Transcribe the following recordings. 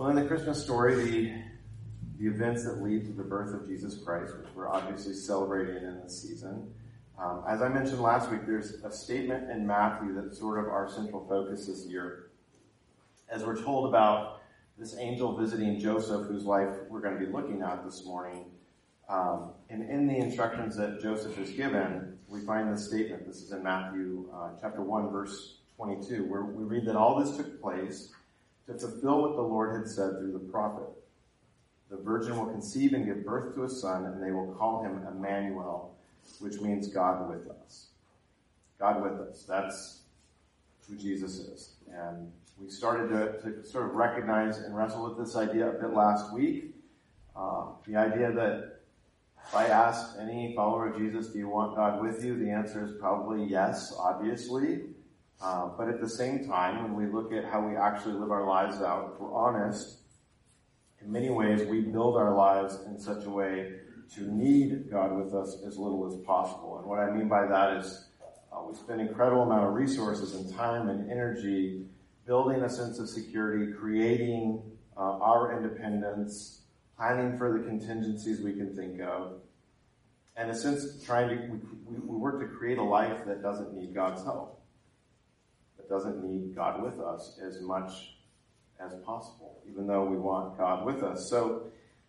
Well, in the Christmas story, the events that lead to the birth of Jesus Christ, which we're obviously celebrating in this season, as I mentioned last week, there's a statement in Matthew that's sort of our central focus this year. As we're told about this angel visiting Joseph, whose life we're going to be looking at this morning, and in the instructions that Joseph is given, we find this statement. This is in Matthew chapter 1, verse 22, where we read that all this took place to fulfill what the Lord had said through the prophet. The virgin will conceive and give birth to a son, and they will call him Emmanuel, which means God with us. God with us. That's who Jesus is. And we started to sort of recognize and wrestle with this idea a bit last week. The idea that if I ask any follower of Jesus, do you want God with you? The answer is probably yes, obviously. But at the same time, when we look at how we actually live our lives out, if we're honest, in many ways we build our lives in such a way to need God with us as little as possible. And what I mean by that is we spend an incredible amount of resources and time and energy building a sense of security, creating our independence, planning for the contingencies we can think of, and in a sense we work to create a life that doesn't need God's help, that doesn't need God with us as much as possible, even though we want God with us. So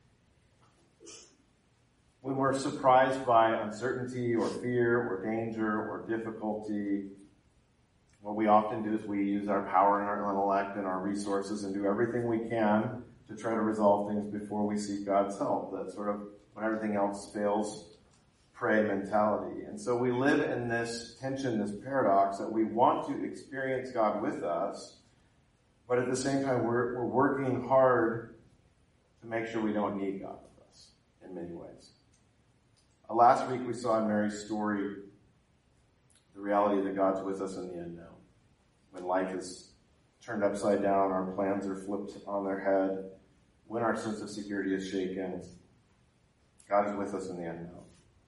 when we're surprised by uncertainty or fear or danger or difficulty, what we often do is we use our power and our intellect and our resources and do everything we can to try to resolve things before we seek God's help. That sort of, when everything else fails, pray mentality. And so we live in this tension, this paradox, that we want to experience God with us, but at the same time we're working hard to make sure we don't need God with us in many ways. Last week we saw in Mary's story the reality that God's with us in the unknown. When life is turned upside down, our plans are flipped on their head, when our sense of security is shaken, God is with us in the unknown.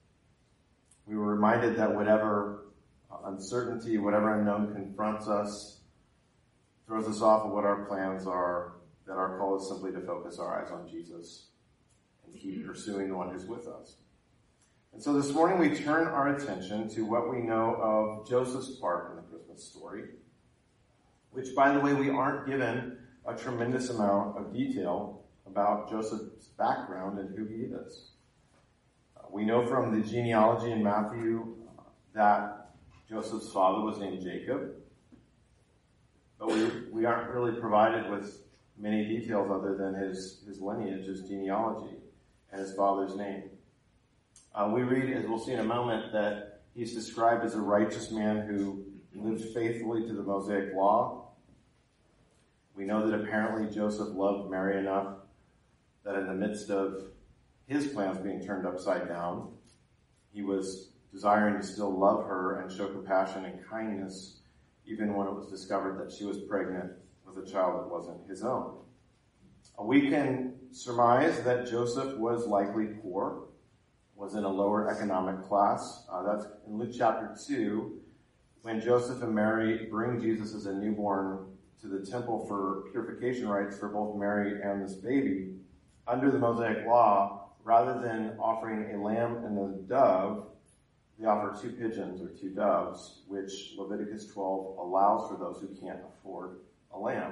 We were reminded that whatever uncertainty, whatever unknown confronts us, throws us off of what our plans are, that our call is simply to focus our eyes on Jesus and keep pursuing the one who's with us. And so this morning we turn our attention to what we know of Joseph's part in the Christmas story, which, by the way, we aren't given a tremendous amount of detail about Joseph's background and who he is. We know from the genealogy in Matthew that Joseph's father was named Jacob, but we aren't really provided with many details other than his lineage, his genealogy, and his father's name. We read, as we'll see in a moment, that he's described as a righteous man who lived faithfully to the Mosaic law. We know that apparently Joseph loved Mary enough that in the midst of his plans being turned upside down, he was desiring to still love her and show compassion and kindness, even when it was discovered that she was pregnant with a child that wasn't his own. We can surmise that Joseph was likely poor, was in a lower economic class. That's in Luke chapter 2, when Joseph and Mary bring Jesus as a newborn to the temple for purification rites for both Mary and this baby. Under the Mosaic law, rather than offering a lamb and a dove, they offer 2 pigeons or 2 doves, which Leviticus 12 allows for those who can't afford a lamb.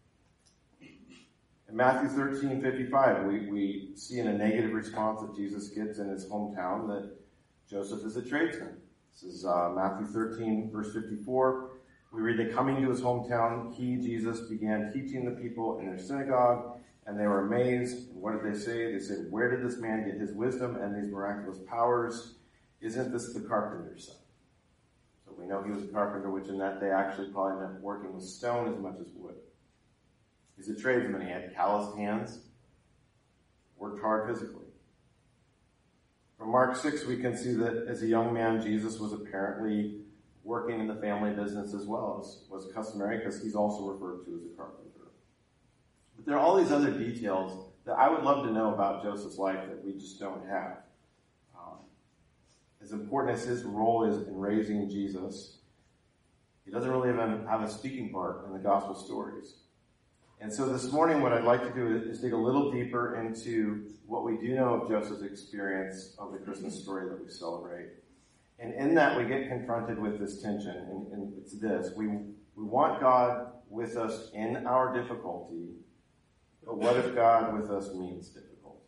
In Matthew 13:55, we see in a negative response that Jesus gives in his hometown that Joseph is a tradesman. This is Matthew 13, verse 54. We read that coming to his hometown, he, Jesus, began teaching the people in their synagogue, and they were amazed. And what did they say? They said, "Where did this man get his wisdom and these miraculous powers? Isn't this the carpenter's son?" So we know he was a carpenter, which in that day actually probably meant working with stone as much as wood. He's a tradesman. He had calloused hands, worked hard physically. From Mark 6, we can see that as a young man, Jesus was apparently working in the family business as well, as was customary, because he's also referred to as a carpenter. But there are all these other details that I would love to know about Joseph's life that we just don't have. As important as his role is in raising Jesus, he doesn't really even have a speaking part in the gospel stories. And so this morning, what I'd like to do is dig a little deeper into what we do know of Joseph's experience of the Christmas story that we celebrate. And in that, we get confronted with this tension, and it's this. We want God with us in our difficulty, but what if God with us means difficulty?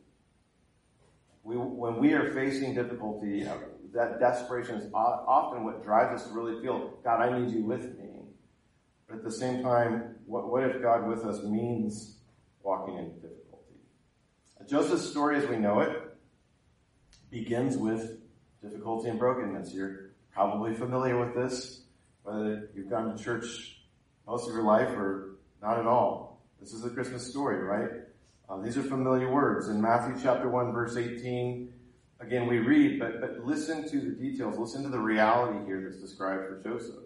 When we are facing difficulty, that desperation is often what drives us to really feel, God, I need you with me. But at the same time, what if God with us means walking into difficulty? Joseph's story as we know it begins with difficulty and brokenness. You're probably familiar with this, whether you've gone to church most of your life or not at all. This is the Christmas story, right? These are familiar words. In Matthew chapter 1, verse 18, again, we read, but listen to the details. Listen to the reality here that's described for Joseph.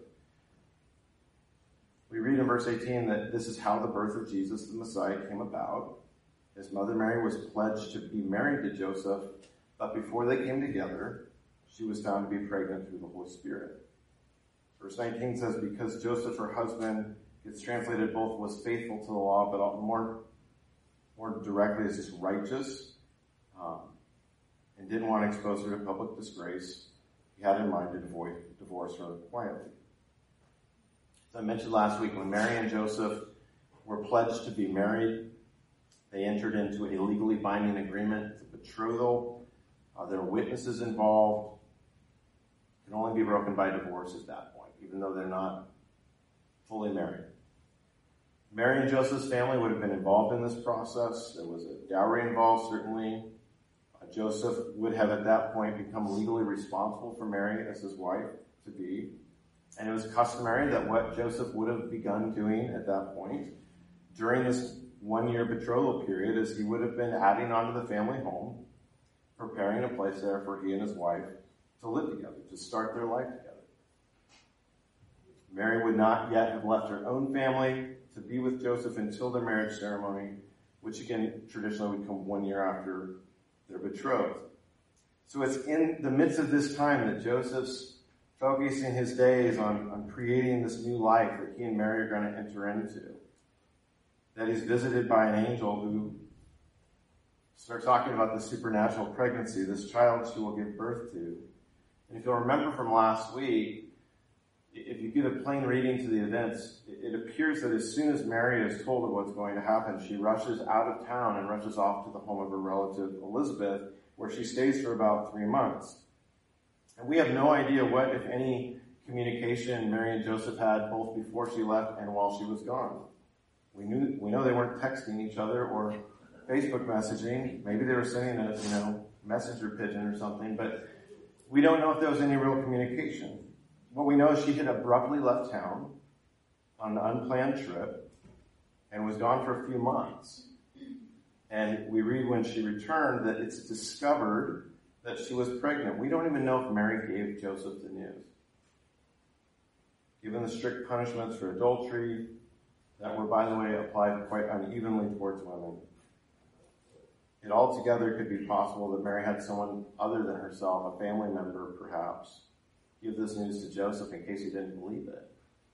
We read in verse 18 that this is how the birth of Jesus, the Messiah, came about. His mother Mary was pledged to be married to Joseph, but before they came together, she was found to be pregnant through the Holy Spirit. Verse 19 says, because Joseph, her husband, gets translated both was faithful to the law, but more directly is just righteous, and didn't want to expose her to public disgrace, he had in mind to divorce her quietly. As I mentioned last week, when Mary and Joseph were pledged to be married, they entered into a legally binding agreement. It's a betrothal. There are witnesses involved. It can only be broken by divorce at that point, even though they're not fully married. Mary and Joseph's family would have been involved in this process. There was a dowry involved, certainly. Joseph would have at that point become legally responsible for Mary as his wife to be. And it was customary that what Joseph would have begun doing at that point during this one-year betrothal period is he would have been adding on to the family home, preparing a place there for he and his wife to live together, to start their life together. Mary would not yet have left her own family to be with Joseph until their marriage ceremony, which again traditionally would come 1 year after their betrothed. So it's in the midst of this time that Joseph's focusing his days on creating this new life that he and Mary are going to enter into. That he's visited by an angel who starts talking about the supernatural pregnancy, this child she will give birth to. And if you'll remember from last week, if you give a plain reading to the events, it appears that as soon as Mary is told of what's going to happen, she rushes out of town and rushes off to the home of her relative Elizabeth, where she stays for about 3 months. And we have no idea what, if any, communication Mary and Joseph had both before she left and while she was gone. We know they weren't texting each other or Facebook messaging. Maybe they were sending a messenger pigeon or something, but we don't know if there was any real communication. What we know is she had abruptly left town on an unplanned trip and was gone for a few months. And we read when she returned that it's discovered that she was pregnant. We don't even know if Mary gave Joseph the news. Given the strict punishments for adultery that were, by the way, applied quite unevenly towards women, it altogether could be possible that Mary had someone other than herself, a family member perhaps, give this news to Joseph in case he didn't believe it.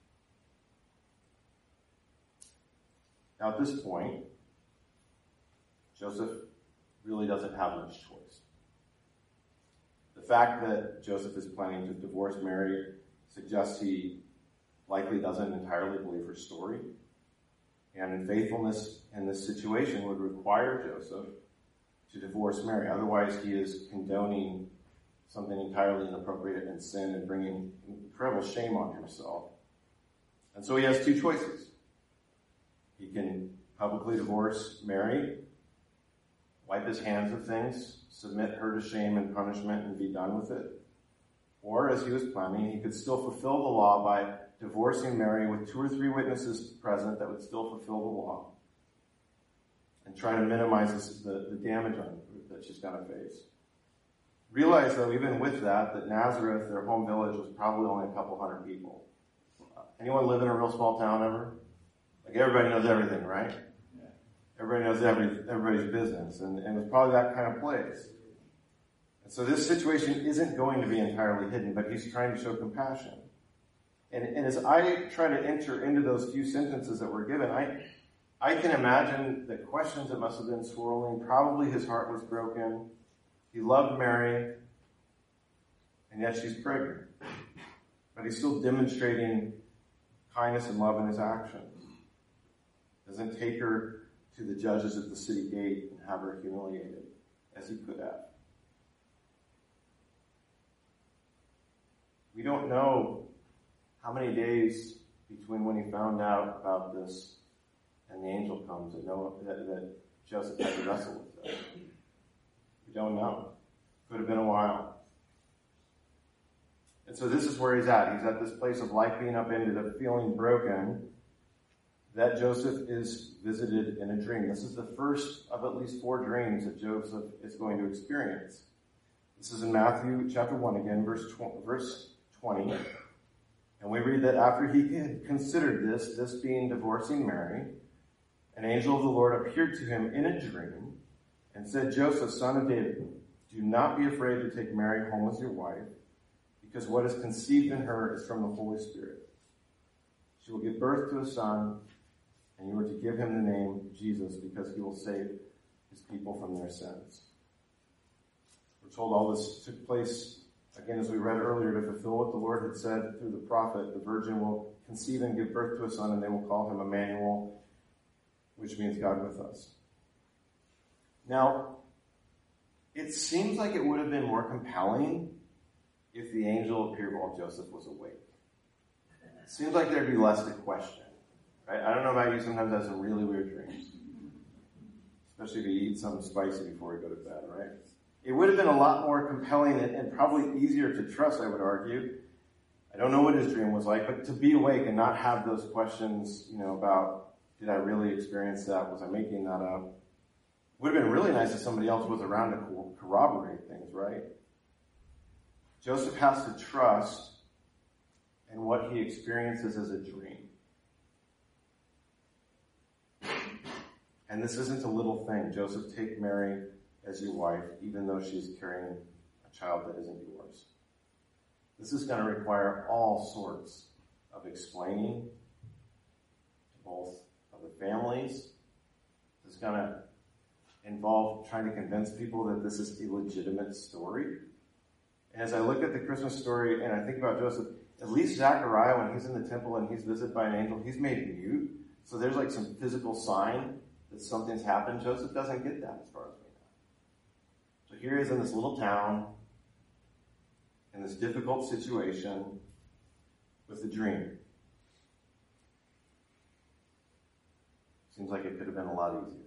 Now at this point, Joseph really doesn't have much choice. The fact that Joseph is planning to divorce Mary suggests he likely doesn't entirely believe her story. And faithfulness in this situation would require Joseph to divorce Mary. Otherwise, he is condoning something entirely inappropriate and sin and bringing incredible shame on himself. And so he has two choices. He can publicly divorce Mary, wipe his hands of things, submit her to shame and punishment, and be done with it. Or, as he was planning, he could still fulfill the law by divorcing Mary with 2 or 3 witnesses present that would still fulfill the law and try to minimize the damage that she's going to face. Realize, though, even with that Nazareth, their home village, was probably only a couple hundred people. Anyone live in a real small town ever? Like, everybody knows everything, right? Everybody knows everybody's business, and it's probably that kind of place. And so this situation isn't going to be entirely hidden, but he's trying to show compassion. And as I try to enter into those few sentences that we're given, I can imagine the questions that must have been swirling. Probably his heart was broken. He loved Mary, and yet she's pregnant. But he's still demonstrating kindness and love in his actions. Doesn't take her to the judges at the city gate and have her humiliated, as he could have. We don't know how many days between when he found out about this and the angel comes that Joseph had to wrestle with this. We don't know. Could have been a while. And so this is where he's at. He's at this place of life being upended, of feeling broken, that Joseph is visited in a dream. This is the first of at least 4 dreams that Joseph is going to experience. This is in Matthew chapter 1 again, verse 20. And we read that after he had considered this being divorcing Mary, an angel of the Lord appeared to him in a dream and said, Joseph, son of David, do not be afraid to take Mary home as your wife, because what is conceived in her is from the Holy Spirit. She will give birth to a son, and you are to give him the name Jesus, because he will save his people from their sins. We're told all this took place, again, as we read earlier, to fulfill what the Lord had said through the prophet. The virgin will conceive and give birth to a son, and they will call him Emmanuel, which means God with us. Now, it seems like it would have been more compelling if the angel appeared while Joseph was awake. It seems like there'd be less to question. Right? I don't know about you, sometimes I have some really weird dreams. Especially if you eat something spicy before you go to bed, right? It would have been a lot more compelling and probably easier to trust, I would argue. I don't know what his dream was like, but to be awake and not have those questions, about, did I really experience that? Was I making that up? Would have been really nice if somebody else was around to corroborate things, right? Joseph has to trust in what he experiences as a dream. And this isn't a little thing. Joseph, take Mary as your wife, even though she's carrying a child that isn't yours. This is going to require all sorts of explaining to both of the families. It's going to involve trying to convince people that this is a legitimate story. And as I look at the Christmas story and I think about Joseph, at least Zechariah, when he's in the temple and he's visited by an angel, he's made mute. So there's like some physical sign that something's happened. Joseph doesn't get that as far as we know. So here he is in this little town, in this difficult situation, with a dream. Seems like it could have been a lot easier.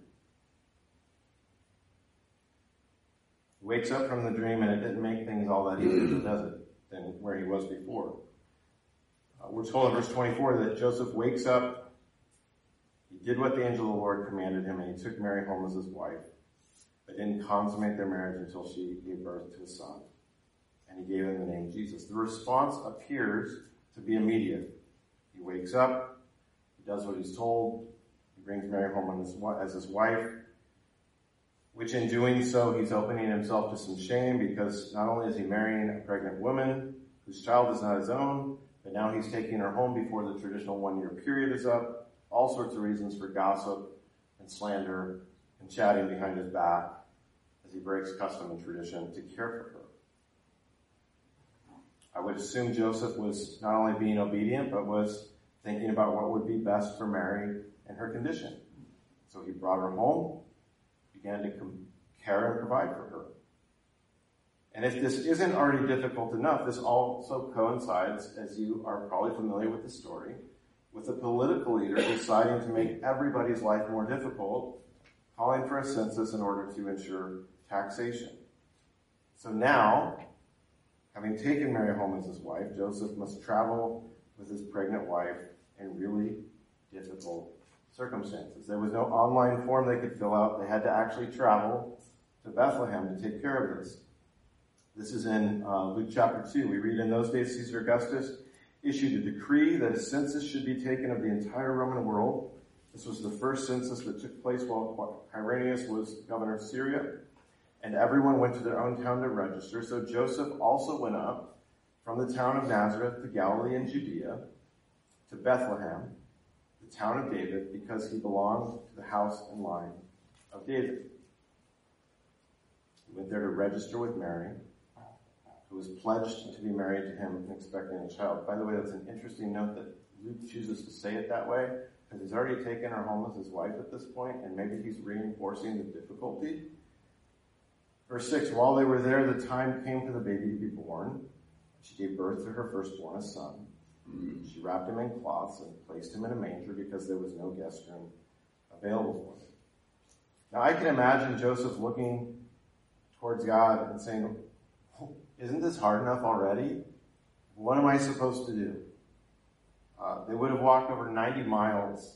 He wakes up from the dream and it didn't make things all that easier, does it, than where he was before. We're told in verse 24 that Joseph wakes up, he did what the angel of the Lord commanded him, and he took Mary home as his wife, but didn't consummate their marriage until she gave birth to a son. And he gave him the name Jesus. The response appears to be immediate. He wakes up, he does what he's told, he brings Mary home as his wife, which in doing so, he's opening himself to some shame, because not only is he marrying a pregnant woman whose child is not his own, but now he's taking her home before the traditional 1-year period is up. All sorts of reasons for gossip and slander and chatting behind his back as he breaks custom and tradition to care for her. I would assume Joseph was not only being obedient, but was thinking about what would be best for Mary and her condition. So he brought her home, began to care and provide for her. And if this isn't already difficult enough, this also coincides, as you are probably familiar with the story, with a political leader deciding to make everybody's life more difficult, calling for a census in order to ensure taxation. So now, having taken Mary home as his wife, Joseph must travel with his pregnant wife in really difficult circumstances. There was no online form they could fill out. They had to actually travel to Bethlehem to take care of this. This is in Luke chapter 2. We read, in those days Caesar Augustus issued a decree that a census should be taken of the entire Roman world. This was the first census that took place while Quirinius was governor of Syria, and everyone went to their own town to register. So Joseph also went up from the town of Nazareth to Galilee and Judea, to Bethlehem, the the town of David because he belonged to the house and line of David. He went there to register with Mary, who was pledged to be married to him and expecting a child. By the way, that's an interesting note that Luke chooses to say it that way, because he's already taken her home as his wife at this point, and maybe he's reinforcing the difficulty. Verse 6, while they were there, the time came for the baby to be born. She gave birth to her firstborn, a son. She wrapped him in cloths and placed him in a manger because there was no guest room available for him. Now I can imagine Joseph looking towards God and saying, isn't this hard enough already? What am I supposed to do? They would have walked over 90 miles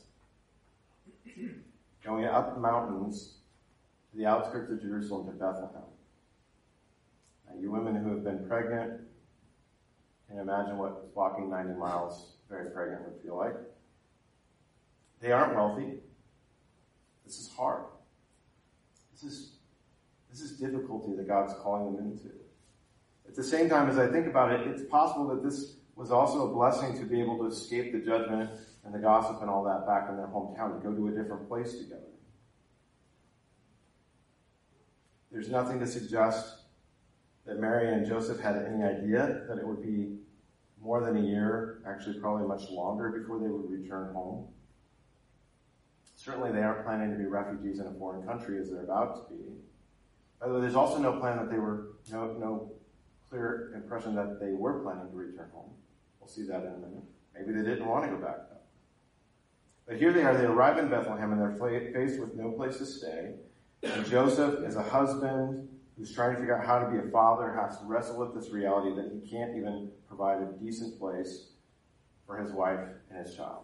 going up the mountains to the outskirts of Jerusalem to Bethlehem. Now, you women who have been pregnant can imagine what walking 90 miles very pregnant would feel like. They aren't wealthy. This is hard. This is difficulty that God's calling them into. At the same time, as I think about it, it's possible that this was also a blessing to be able to escape the judgment and the gossip and all that back in their hometown, to go to a different place together. There's nothing to suggest that Mary and Joseph had any idea that it would be more than a year, actually probably much longer, before they would return home. Certainly they aren't planning to be refugees in a foreign country as they're about to be. By the way, there's also no plan that they were, no clear impression that they were planning to return home. We'll see that in a minute. Maybe they didn't want to go back though. But here they are, they arrive in Bethlehem and they're faced with no place to stay. And Joseph, as a husband who's trying to figure out how to be a father, has to wrestle with this reality that he can't even provide a decent place for his wife and his child.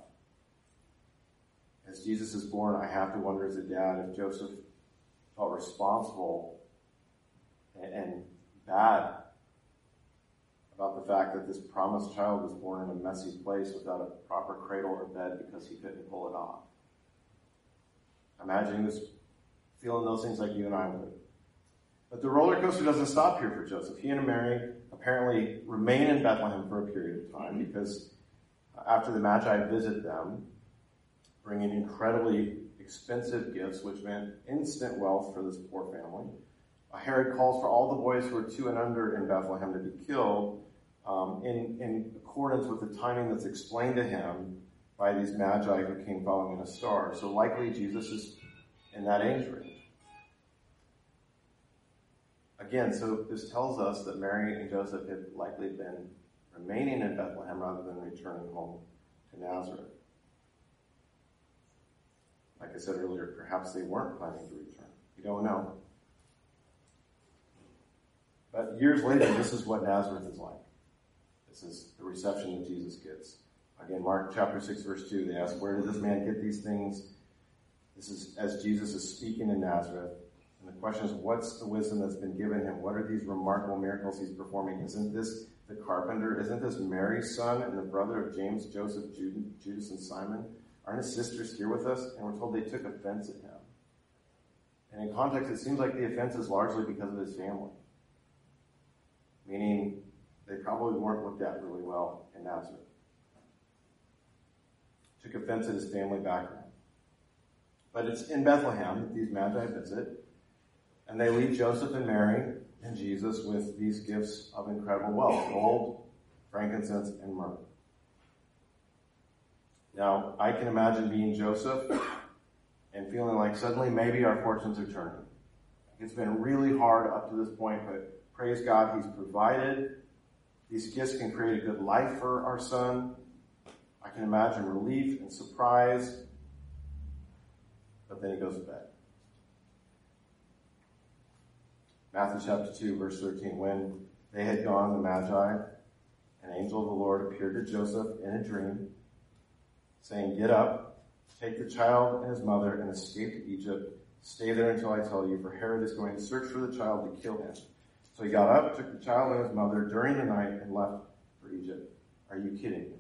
As Jesus is born, I have to wonder as a dad if Joseph felt responsible and bad about the fact that this promised child was born in a messy place without a proper cradle or bed because he couldn't pull it off. Imagine he was feeling those things like you and I would. But the roller coaster doesn't stop here for Joseph. He and Mary apparently remain in Bethlehem for a period of time because after the Magi visit them, bringing incredibly expensive gifts, which meant instant wealth for this poor family, Herod calls for all the boys who are 2 and under in Bethlehem to be killed in accordance with the timing that's explained to him by these Magi who came following in a star. So likely Jesus is in that age range. Again, so this tells us that Mary and Joseph had likely been remaining in Bethlehem rather than returning home to Nazareth. Like I said earlier, perhaps they weren't planning to return. We don't know. But years later, this is what Nazareth is like. This is the reception that Jesus gets. Again, Mark chapter 6, verse 2, they ask, where did this man get these things? This is as Jesus is speaking in Nazareth. And the question is, what's the wisdom that's been given him? What are these remarkable miracles he's performing? Isn't this the carpenter? Isn't this Mary's son and the brother of James, Joseph, Judas, and Simon? Aren't his sisters here with us? And we're told they took offense at him. And in context, it seems like the offense is largely because of his family. Meaning, they probably weren't looked at really well in Nazareth. Took offense at his family background. But it's in Bethlehem that these Magi visit, and they leave Joseph and Mary and Jesus with these gifts of incredible wealth: gold, frankincense, and myrrh. Now, I can imagine being Joseph and feeling like suddenly maybe our fortunes are turning. It's been really hard up to this point, but praise God, he's provided. These gifts can create a good life for our son. I can imagine relief and surprise. But then he goes to bed. Matthew chapter 2, verse 13. When they had gone, the Magi, an angel of the Lord appeared to Joseph in a dream, saying, get up, take the child and his mother, and escape to Egypt. Stay there until I tell you, for Herod is going to search for the child to kill him. So he got up, took the child and his mother during the night, and left for Egypt. Are you kidding me?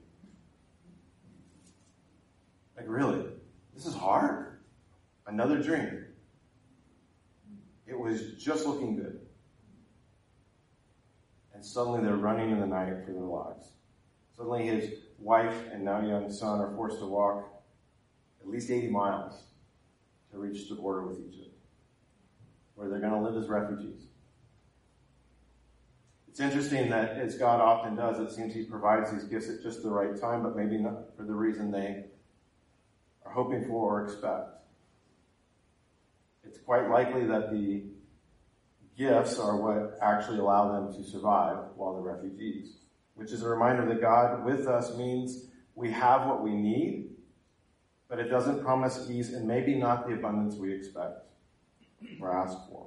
Like, really? This is hard. Another dream. It was just looking good. And suddenly they're running in the night for their lives. Suddenly his wife and now young son are forced to walk at least 80 miles to reach the border with Egypt, where they're going to live as refugees. It's interesting that, as God often does, it seems he provides these gifts at just the right time, but maybe not for the reason they are hoping for or expect. It's quite likely that the gifts are what actually allow them to survive while they're refugees, which is a reminder that God with us means we have what we need, but it doesn't promise ease and maybe not the abundance we expect or ask for.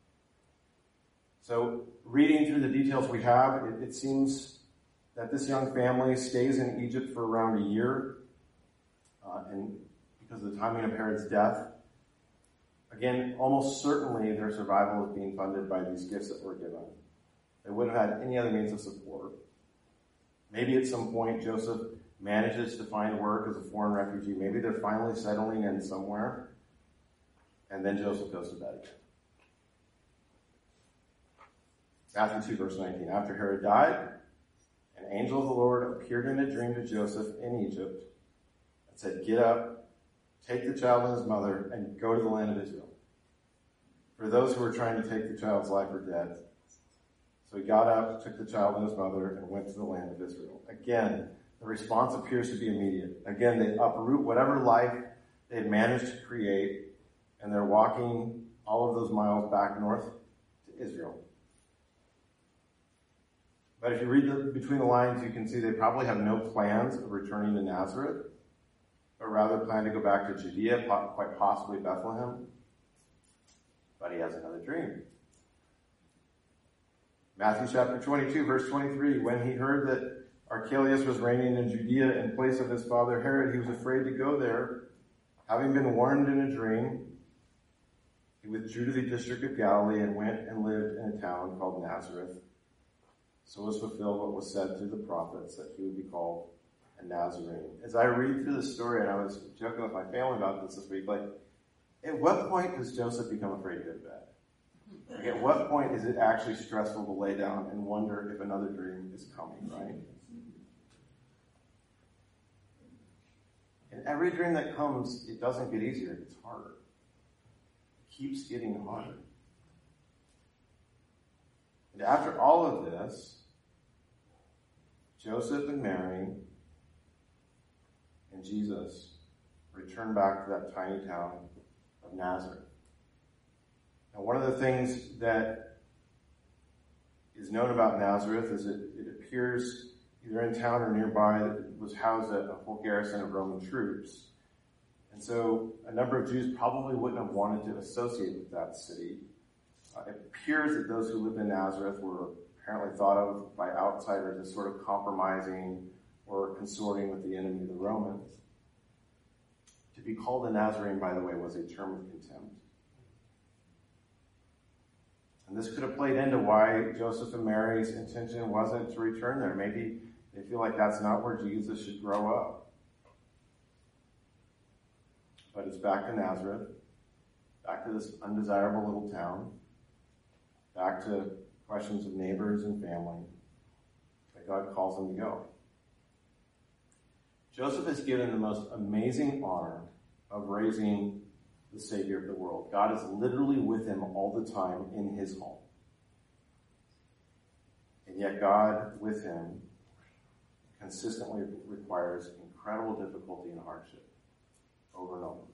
So, reading through the details we have, it seems that this young family stays in Egypt for around a year, and because of the timing of Herod's death. Again, almost certainly their survival is being funded by these gifts that were given. They wouldn't have had any other means of support. Maybe at some point Joseph manages to find work as a foreign refugee. Maybe they're finally settling in somewhere, and then Joseph goes to bed again. Matthew 2, verse 19. After Herod died, an angel of the Lord appeared in a dream to Joseph in Egypt and said, "Get up, take the child and his mother, and go to the land of Israel." For those who were trying to take the child's life were dead. So he got up, took the child and his mother, and went to the land of Israel. Again, the response appears to be immediate. Again, they uproot whatever life they had managed to create, and they're walking all of those miles back north to Israel. But if you read between the lines, you can see they probably have no plans of returning to Nazareth, but rather plan to go back to Judea, quite possibly Bethlehem. But he has another dream. Matthew chapter 22, verse 23, when he heard that Archelaus was reigning in Judea in place of his father Herod, he was afraid to go there. Having been warned in a dream, he withdrew to the district of Galilee and went and lived in a town called Nazareth. So was fulfilled what was said through the prophets, that he would be called a Nazarene. As I read through the story, and I was joking with my family about this week, like, at what point does Joseph become afraid to go to bed? Like, at what point is it actually stressful to lay down and wonder if another dream is coming, right? And every dream that comes, it doesn't get easier, it gets harder. It keeps getting harder. And after all of this, Joseph and Mary and Jesus return back to that tiny town of Nazareth. Now, one of the things that is known about Nazareth is it appears either in town or nearby that it was housed a whole garrison of Roman troops. And so a number of Jews probably wouldn't have wanted to associate with that city. It appears that those who lived in Nazareth were apparently thought of by outsiders as sort of compromising or consorting with the enemy, the Romans. To be called a Nazarene, by the way, was a term of contempt. And this could have played into why Joseph and Mary's intention wasn't to return there. Maybe they feel like that's not where Jesus should grow up. But it's back to Nazareth, back to this undesirable little town, back to questions of neighbors and family that God calls them to go. Joseph is given the most amazing honor of raising the Savior of the world. God is literally with him all the time in his home. And yet God with him consistently requires incredible difficulty and hardship over and over.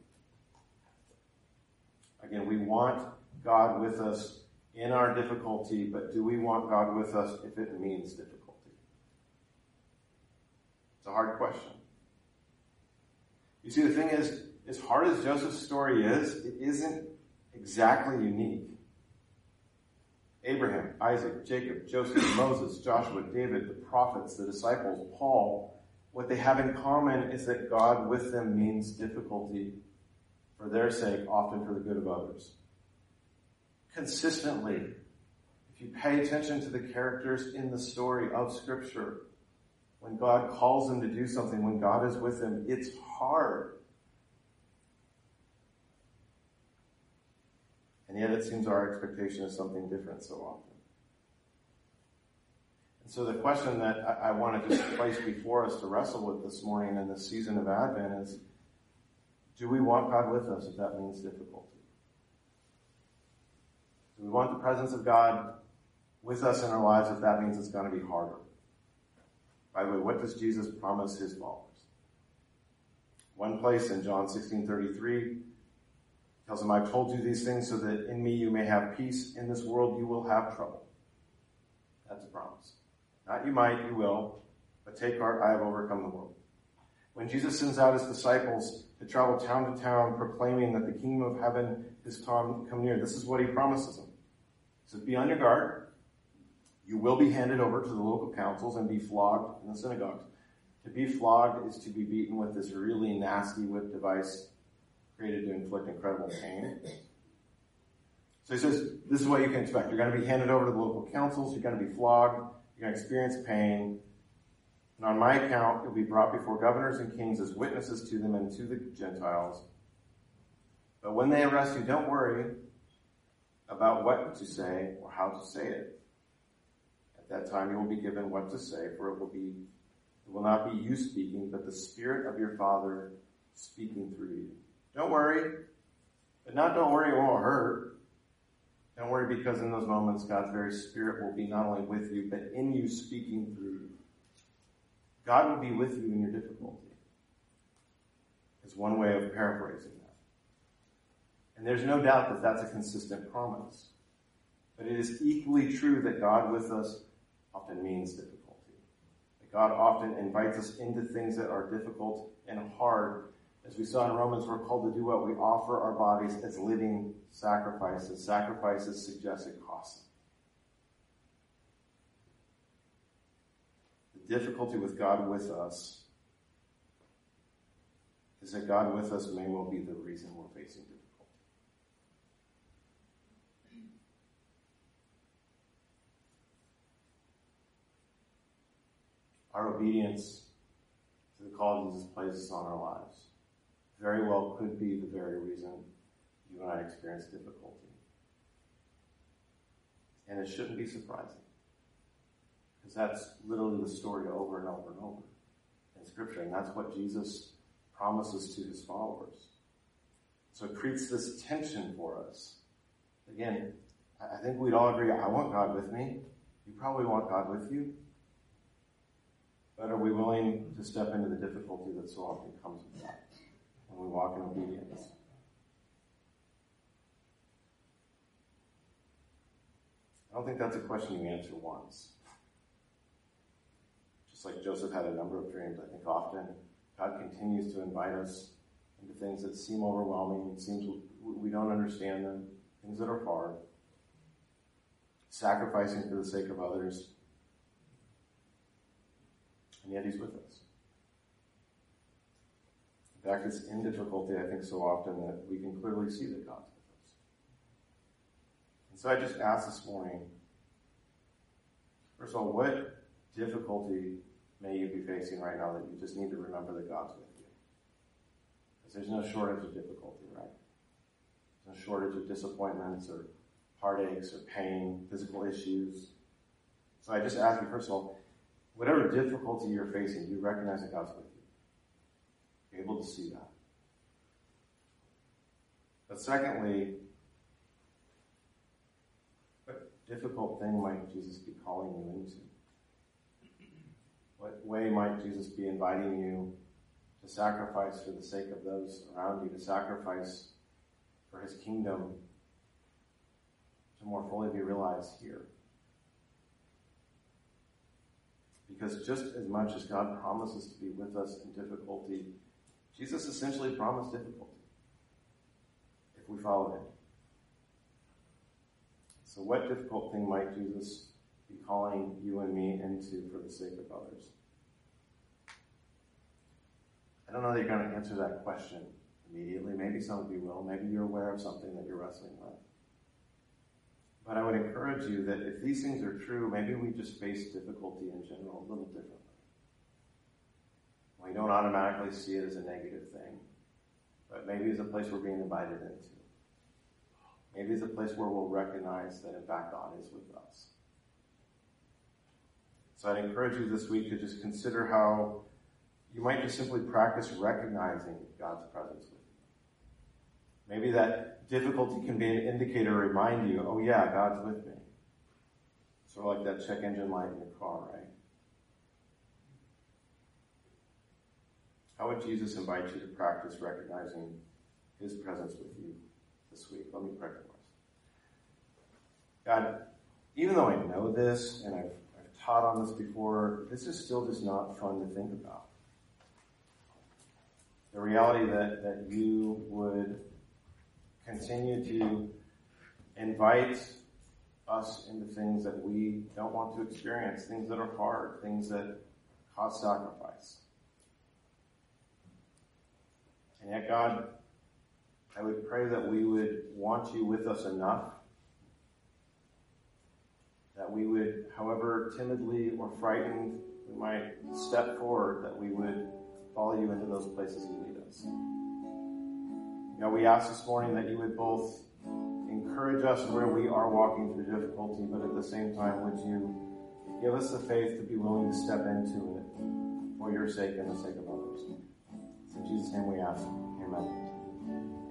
Again, we want God with us in our difficulty, but do we want God with us if it means difficulty? It's a hard question. You see, the thing is, as hard as Joseph's story is, it isn't exactly unique. Abraham, Isaac, Jacob, Joseph, Moses, Joshua, David, the prophets, the disciples, Paul, what they have in common is that God with them means difficulty for their sake, often for the good of others. Consistently, if you pay attention to the characters in the story of Scripture, when God calls them to do something, when God is with them, it's hard. And yet it seems our expectation is something different so often. And so the question that I want to just place before us to wrestle with this morning in this season of Advent is, Do we want God with us if that means difficulty? Do we want the presence of God with us in our lives if that means it's going to be harder? By the way, what does Jesus promise his followers? One place in John 16:33 tells them, I've told you these things so that in me you may have peace. In this world you will have trouble. That's a promise. Not you might, you will, but take heart, I have overcome the world. When Jesus sends out his disciples to travel town to town proclaiming that the kingdom of heaven is come near, this is what he promises them. He says, be on your guard. You will be handed over to the local councils and be flogged in the synagogues. To be flogged is to be beaten with this really nasty whip device created to inflict incredible pain. So he says, this is what you can expect. You're going to be handed over to the local councils. You're going to be flogged. You're going to experience pain. And on my account, you'll be brought before governors and kings as witnesses to them and to the Gentiles. But when they arrest you, don't worry about what to say or how to say it. At that time, you will be given what to say, for it will not be you speaking, but the Spirit of your Father speaking through you. Don't worry, but don't worry it won't hurt. Don't worry because in those moments, God's very Spirit will be not only with you, but in you speaking through you. God will be with you in your difficulty. It's one way of paraphrasing that. And there's no doubt that that's a consistent promise. But it is equally true that God with us often means difficulty. That God often invites us into things that are difficult and hard. As we saw in Romans, we're called to do what? We offer our bodies as living sacrifices. Sacrifices suggest it costs. The difficulty with God with us is that God with us may well be the reason we're facing difficulty. Our obedience to the call Jesus places on our lives very well could be the very reason you and I experience difficulty. And it shouldn't be surprising. Because that's literally the story over and over and over in Scripture. And that's what Jesus promises to his followers. So it creates this tension for us. Again, I think we'd all agree, I want God with me. You probably want God with you. But are we willing to step into the difficulty that so often comes with that when we walk in obedience? I don't think that's a question you answer once. Just like Joseph had a number of dreams, I think often God continues to invite us into things that seem overwhelming. It seems we don't understand them, things that are hard, sacrificing for the sake of others. And yet he's with us. In fact, it's in difficulty, I think, so often that we can clearly see that God's with us. And so I just asked this morning, first of all, what difficulty may you be facing right now that you just need to remember that God's with you? Because there's no shortage of difficulty, right? There's no shortage of disappointments or heartaches or pain, physical issues. So I just ask you, first of all, whatever difficulty you're facing, do you recognize that God's with you? You're able to see that. But secondly, what difficult thing might Jesus be calling you into? What way might Jesus be inviting you to sacrifice for the sake of those around you, to sacrifice for his kingdom to more fully be realized here? Because just as much as God promises to be with us in difficulty, Jesus essentially promised difficulty if we follow him. So what difficult thing might Jesus be calling you and me into for the sake of others? I don't know that you're going to answer that question immediately. Maybe some of you will. Maybe you're aware of something that you're wrestling with. But I would encourage you that if these things are true, maybe we just face difficulty in general a little differently. We don't automatically see it as a negative thing, but maybe it's a place we're being invited into. Maybe it's a place where we'll recognize that, in fact, God is with us. So I'd encourage you this week to just consider how you might just simply practice recognizing God's presence with you. Maybe that difficulty can be an indicator to remind you, oh yeah, God's with me. Sort of like that check engine light in your car, right? How would Jesus invite you to practice recognizing his presence with you this week? Let me pray for us. God, even though I know this and I've taught on this before, this is still just not fun to think about. The reality that you would continue to invite us into things that we don't want to experience, things that are hard, things that cause sacrifice. And yet, God, I would pray that we would want you with us enough, that we would, however timidly or frightened we might step forward, that we would follow you into those places you lead us. God, we ask this morning that you would both encourage us where we are walking through difficulty, but at the same time, would you give us the faith to be willing to step into it for your sake and the sake of others. In Jesus' name we ask. Amen.